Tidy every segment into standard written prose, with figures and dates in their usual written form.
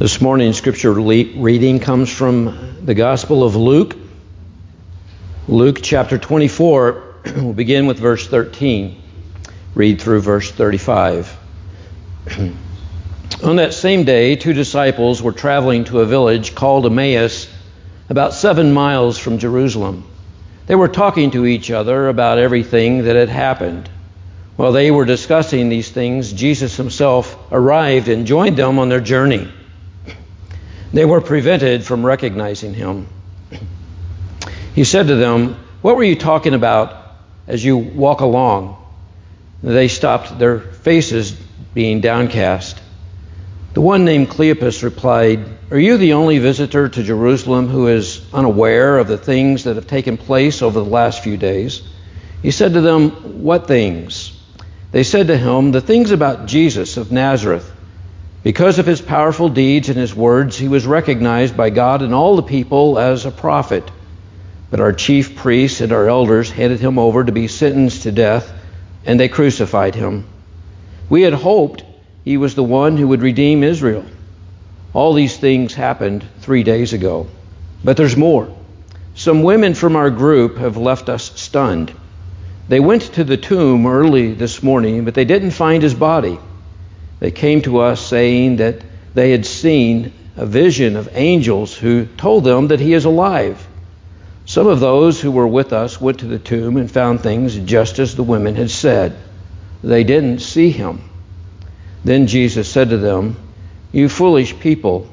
This morning's scripture reading comes from the Gospel of Luke. Luke chapter 24, we'll begin with verse 13, read through verse 35. On that same day, 2 disciples were traveling to a village called Emmaus, about 7 miles from Jerusalem. They were talking to each other about everything that had happened. While they were discussing these things, Jesus himself arrived and joined them on their journey. They were prevented from recognizing him. He said to them, "What were you talking about as you walk along?" They stopped, their faces being downcast. The one named Cleopas replied, "Are you the only visitor to Jerusalem who is unaware of the things that have taken place over the last few days?" He said to them, "What things?" They said to him, "The things about Jesus of Nazareth. Because of his powerful deeds and his words, he was recognized by God and all the people as a prophet. But our chief priests and our elders handed him over to be sentenced to death, and they crucified him. We had hoped he was the one who would redeem Israel. All these things happened 3 days ago. But there's more. Some women from our group have left us stunned. They went to the tomb early this morning, but they didn't find his body. They came to us saying that they had seen a vision of angels who told them that he is alive. Some of those who were with us went to the tomb and found things just as the women had said. They didn't see him." Then Jesus said to them, "You foolish people,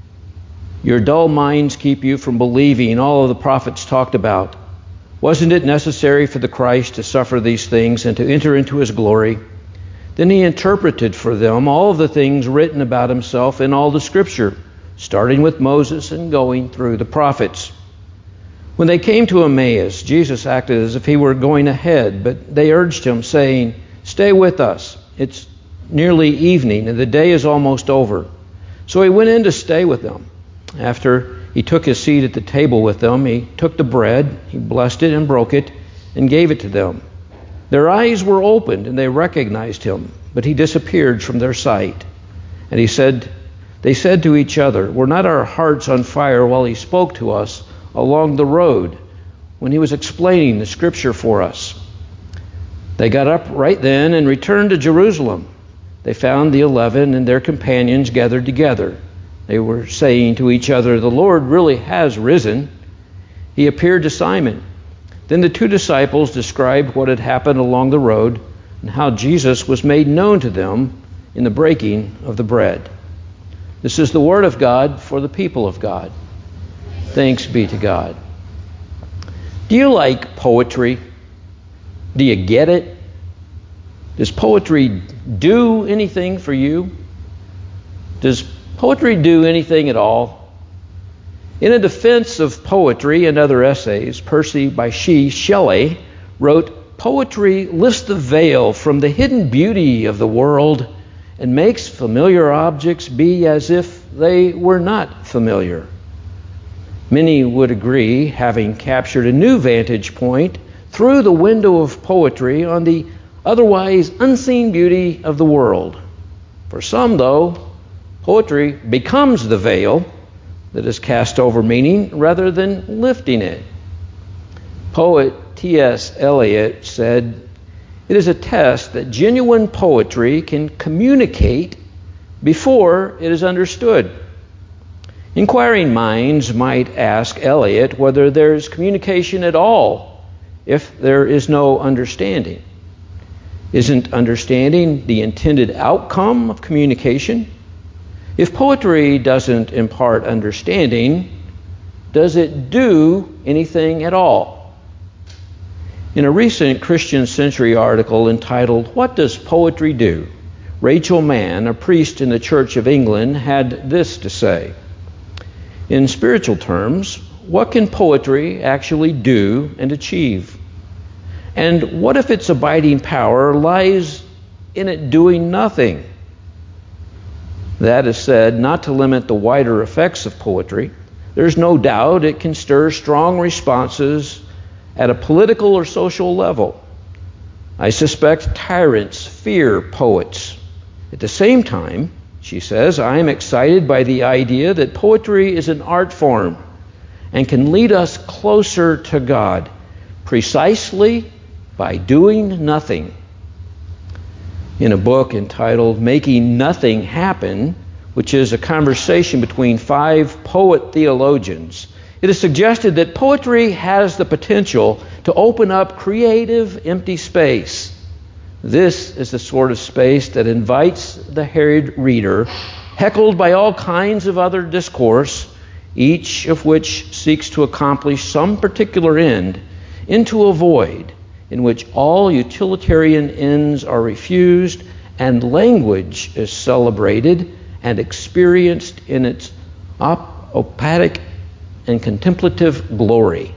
your dull minds keep you from believing all of the prophets talked about. Wasn't it necessary for the Christ to suffer these things and to enter into his glory?" Then he interpreted for them all of the things written about himself in all the scripture, starting with Moses and going through the prophets. When they came to Emmaus, Jesus acted as if he were going ahead, but they urged him, saying, "Stay with us. It's nearly evening, and the day is almost over." So he went in to stay with them. After he took his seat at the table with them, he took the bread, he blessed it and broke it, and gave it to them. Their eyes were opened, and they recognized him, but he disappeared from their sight. And they said to each other, "Were not our hearts on fire while he spoke to us along the road, when he was explaining the scripture for us?" They got up right then and returned to Jerusalem. They found the 11 and their companions gathered together. They were saying to each other, "The Lord really has risen. He appeared to Simon." Then the 2 disciples described what had happened along the road and how Jesus was made known to them in the breaking of the bread. This is the word of God for the people of God. Thanks be to God. Do you like poetry? Do you get it? Does poetry do anything for you? Does poetry do anything at all? In a defense of poetry and other essays, Percy Bysshe Shelley wrote, "Poetry lifts the veil from the hidden beauty of the world and makes familiar objects be as if they were not familiar." Many would agree, having captured a new vantage point through the window of poetry on the otherwise unseen beauty of the world. For some, though, poetry becomes the veil that is cast over meaning rather than lifting it. Poet T.S. Eliot said, "It is a test that genuine poetry can communicate before it is understood." Inquiring minds might ask Eliot whether there is communication at all if there is no understanding. Isn't understanding the intended outcome of communication? If poetry doesn't impart understanding, does it do anything at all? In a recent Christian Century article entitled, "What Does Poetry Do?" Rachel Mann, a priest in the Church of England, had this to say: "In spiritual terms, what can poetry actually do and achieve? And what if its abiding power lies in it doing nothing?" That is said not to limit the wider effects of poetry. There's no doubt it can stir strong responses at a political or social level. I suspect tyrants fear poets. At the same time, She says, I am excited by the idea that poetry is an art form and can lead us closer to God precisely by doing nothing. In a book entitled Making Nothing Happen, which is a conversation between 5 poet theologians, it is suggested that poetry has the potential to open up creative, empty space. This is the sort of space that invites the harried reader, heckled by all kinds of other discourse, each of which seeks to accomplish some particular end, into a void in which all utilitarian ends are refused and language is celebrated and experienced in its operatic and contemplative glory.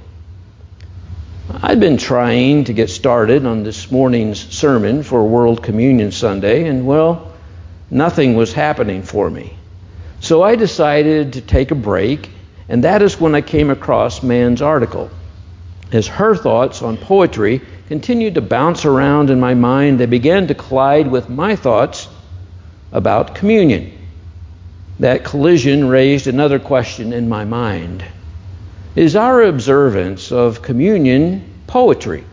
I'd been trying to get started on this morning's sermon for World Communion Sunday, and well, nothing was happening for me. So I decided to take a break, and that is when I came across Mann's article. As her thoughts on poetry continued to bounce around in my mind, they began to collide with my thoughts about communion. That collision raised another question in my mind. Is our observance of communion poetry?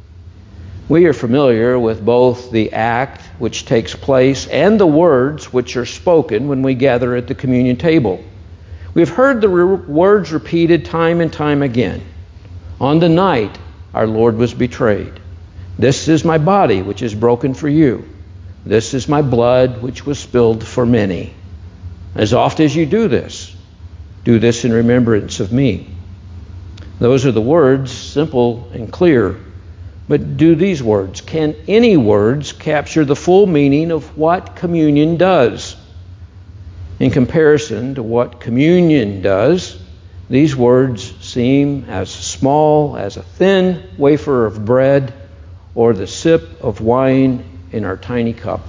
We are familiar with both the act which takes place and the words which are spoken when we gather at the communion table. We've heard the words repeated time and time again. On the night our Lord was betrayed, this is my body which is broken for you. This is my blood which was spilled for many. As oft as you do this in remembrance of me. Those are the words, simple and clear. But do these words, can any words capture the full meaning of what communion does? In comparison to what communion does, these words seem as small as a thin wafer of bread or the sip of wine in our tiny cup.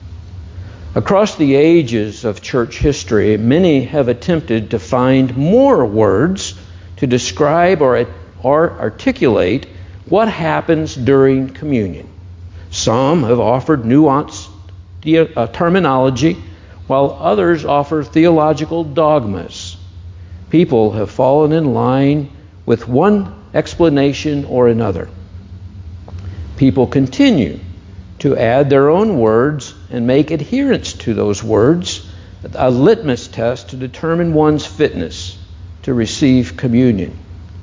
Across the ages of church history, many have attempted to find more words to describe or articulate what happens during communion. Some have offered nuanced terminology, while others offer theological dogmas. People have fallen in line with one explanation or another. People continue to add their own words and make adherence to those words a litmus test to determine one's fitness to receive communion.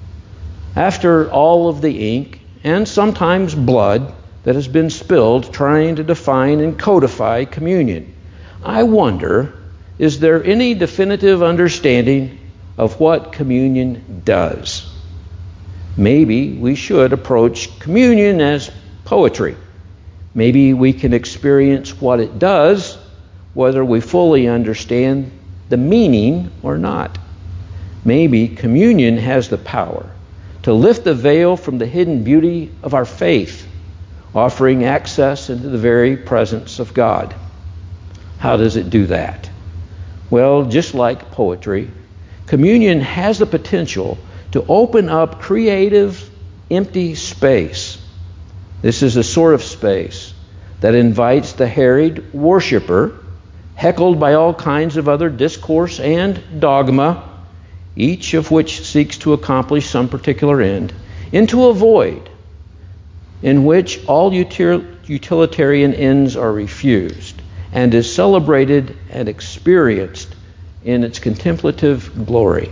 After all of the ink and sometimes blood that has been spilled trying to define and codify communion, I wonder, is there any definitive understanding of what communion does? Maybe we should approach communion as poetry. Maybe we can experience what it does, whether we fully understand the meaning or not. Maybe communion has the power to lift the veil from the hidden beauty of our faith, offering access into the very presence of God. How does it do that? Well, just like poetry, communion has the potential to open up creative, empty space. This is a sort of space that invites the harried worshiper, heckled by all kinds of other discourse and dogma, each of which seeks to accomplish some particular end, into a void in which all utilitarian ends are refused and is celebrated and experienced in its contemplative glory.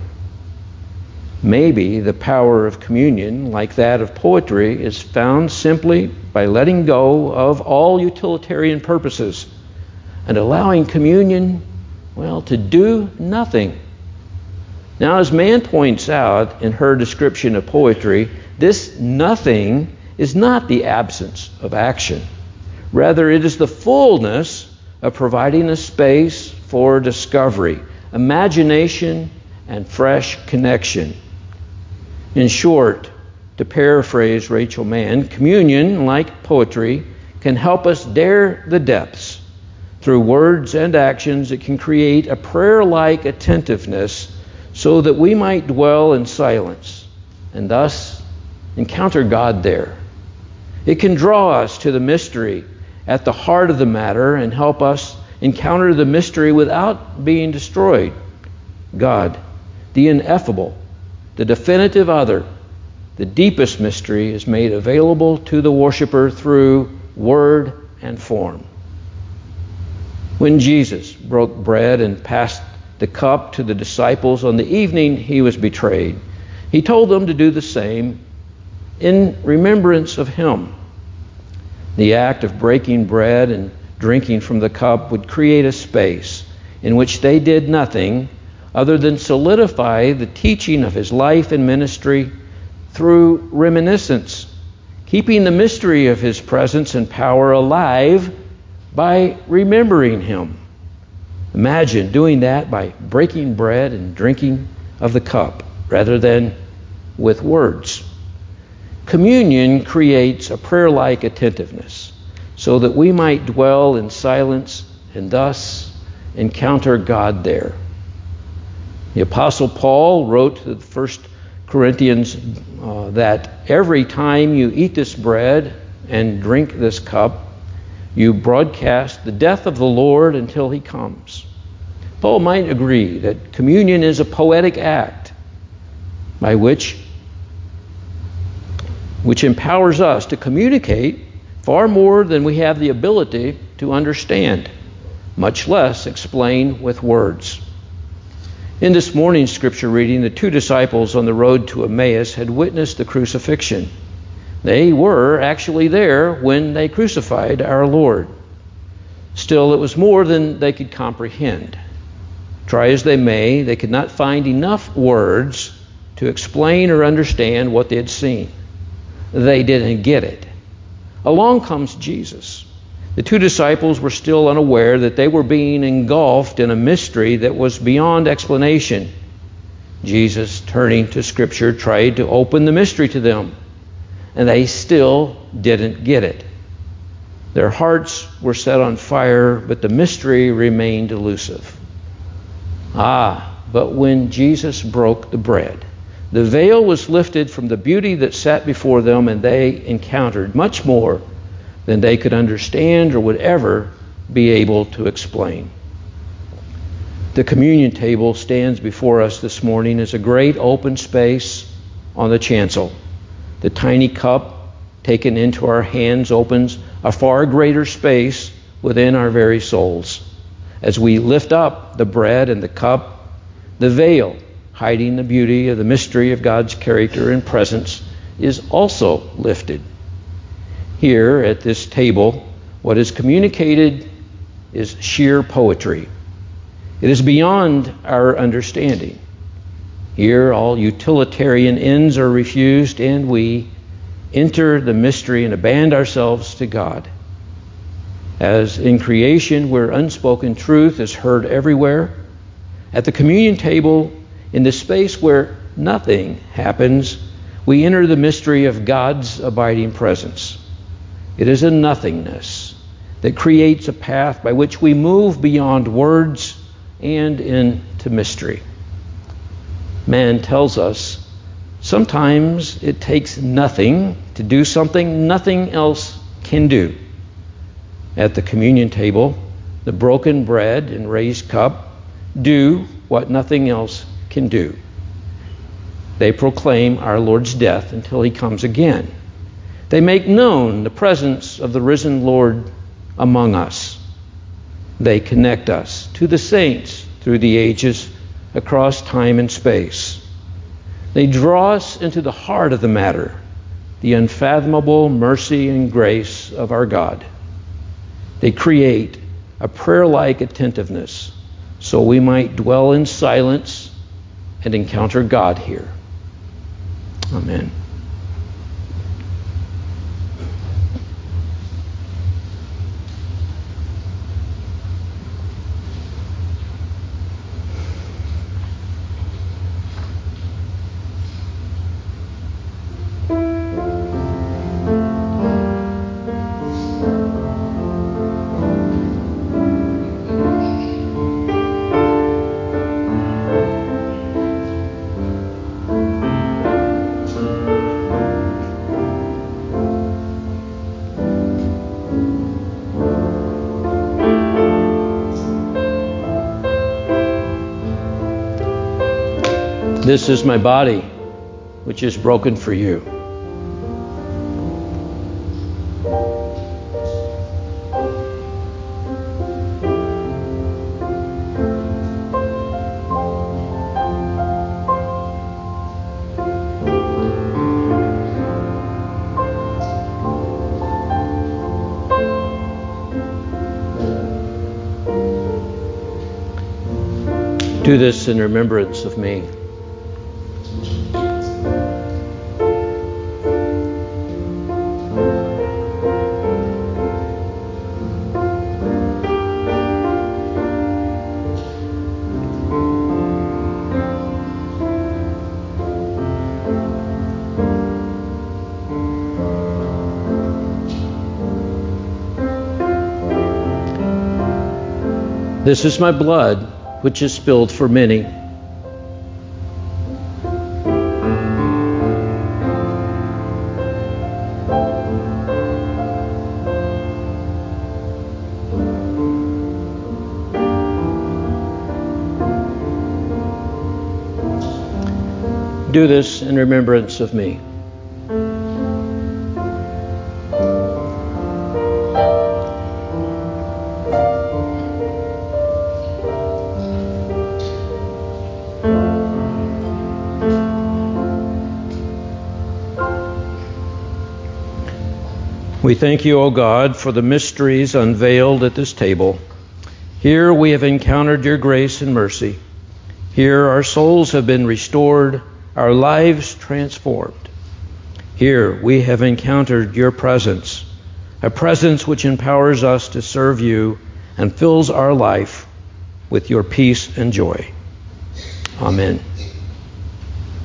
Maybe the power of communion, like that of poetry, is found simply by letting go of all utilitarian purposes and allowing communion, to do nothing. Now, as Mann points out in her description of poetry, this nothing is not the absence of action. Rather, it is the fullness of providing a space for discovery, imagination, and fresh connection. In short, to paraphrase Rachel Mann, communion, like poetry, can help us dare the depths. Through words and actions, it can create a prayer-like attentiveness so that we might dwell in silence and thus encounter God there. It can draw us to the mystery at the heart of the matter and help us encounter the mystery without being destroyed. God, the ineffable, the definitive other, the deepest mystery is made available to the worshiper through word and form. When Jesus broke bread and passed the cup to the disciples on the evening he was betrayed, he told them to do the same in remembrance of him. The act of breaking bread and drinking from the cup would create a space in which they did nothing other than solidify the teaching of his life and ministry through reminiscence, keeping the mystery of his presence and power alive by remembering him. Imagine doing that by breaking bread and drinking of the cup rather than with words. Communion creates a prayer-like attentiveness so that we might dwell in silence and thus encounter God there. The Apostle Paul wrote to the 1 Corinthians that every time you eat this bread and drink this cup, you broadcast the death of the Lord until he comes. Paul might agree that communion is a poetic act by which empowers us to communicate far more than we have the ability to understand, much less explain with words. In this morning's scripture reading, the two disciples on the road to Emmaus had witnessed the crucifixion. They were actually there when they crucified our Lord. Still, it was more than they could comprehend. Try as they may, they could not find enough words to explain or understand what they had seen. They didn't get it. Along comes Jesus. The two disciples were still unaware that they were being engulfed in a mystery that was beyond explanation. Jesus, turning to Scripture, tried to open the mystery to them, and they still didn't get it. Their hearts were set on fire, but the mystery remained elusive. But when Jesus broke the bread, the veil was lifted from the beauty that sat before them, and they encountered much more than they could understand or would ever be able to explain. The communion table stands before us this morning as a great open space on the chancel. The tiny cup taken into our hands opens a far greater space within our very souls. As we lift up the bread and the cup, the veil hiding the beauty of the mystery of God's character and presence is also lifted. Here at this table, what is communicated is sheer poetry. It is beyond our understanding. Here, all utilitarian ends are refused, and we enter the mystery and abandon ourselves to God. As in creation, where unspoken truth is heard everywhere, at the communion table, in the space where nothing happens, we enter the mystery of God's abiding presence. It is a nothingness that creates a path by which we move beyond words and into mystery. Man tells us sometimes it takes nothing to do something nothing else can do. At the communion table, the broken bread and raised cup do what nothing else can do. They proclaim our Lord's death until he comes again. They make known the presence of the risen Lord among us. They connect us to the saints through the ages, across time and space. They draw us into the heart of the matter, the unfathomable mercy and grace of our God. They create a prayer-like attentiveness so we might dwell in silence and encounter God here. Amen. This is my body, which is broken for you. Do this in remembrance of me. This is my blood, which is spilled for many. Do this in remembrance of me. We thank you, O God, for the mysteries unveiled at this table. Here we have encountered your grace and mercy. Here our souls have been restored, our lives transformed. Here we have encountered your presence, a presence which empowers us to serve you and fills our life with your peace and joy. Amen.